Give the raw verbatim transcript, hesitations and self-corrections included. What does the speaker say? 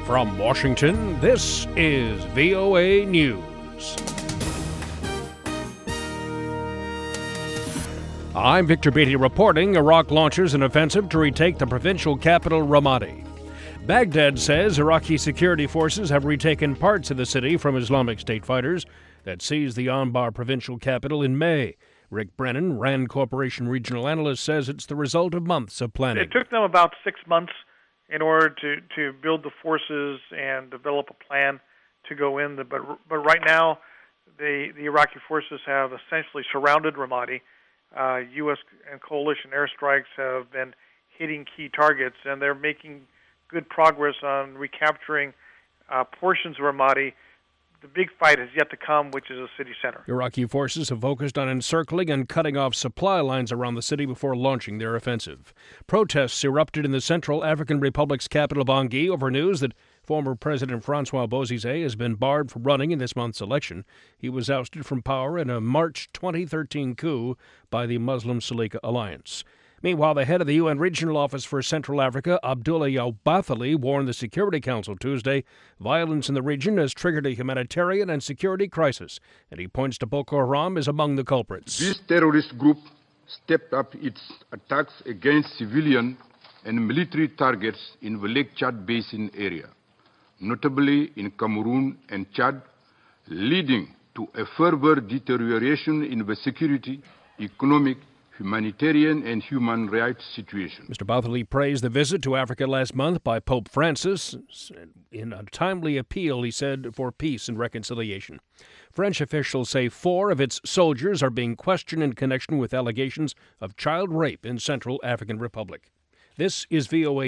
From Washington, this is V O A News. I'm Victor Beatty reporting. Iraq launches an offensive to retake the provincial capital, Ramadi. Baghdad says Iraqi security forces have retaken parts of the city from Islamic State fighters that seized the Anbar provincial capital in May. Rick Brennan, RAND Corporation regional analyst, says it's the result of months of planning. It took them about six months in order to, to build the forces and develop a plan to go in. The, but but right now, the, the Iraqi forces have essentially surrounded Ramadi. Uh, U S and coalition airstrikes have been hitting key targets, and they're making good progress on recapturing uh, portions of Ramadi. The big fight is yet to come, which is the city center. Iraqi forces have focused on encircling and cutting off supply lines around the city before launching their offensive. Protests erupted in the Central African Republic's capital, Bangui, over news that former President Francois Bozizé has been barred from running in this month's election. He was ousted from power in a March twenty thirteen coup by the Muslim Salika Alliance. Meanwhile, the head of the U N Regional Office for Central Africa, Abdoulaye Al-Bathily, warned the Security Council Tuesday violence in the region has triggered a humanitarian and security crisis, and he points to Boko Haram as among the culprits. This terrorist group stepped up its attacks against civilian and military targets in the Lake Chad Basin area, notably in Cameroon and Chad, leading to a further deterioration in the security, economic, humanitarian and human rights situation. Mister Bathily praised the visit to Africa last month by Pope Francis in a timely appeal, he said, for peace and reconciliation. French officials say four of its soldiers are being questioned in connection with allegations of child rape in Central African Republic. This is V O A.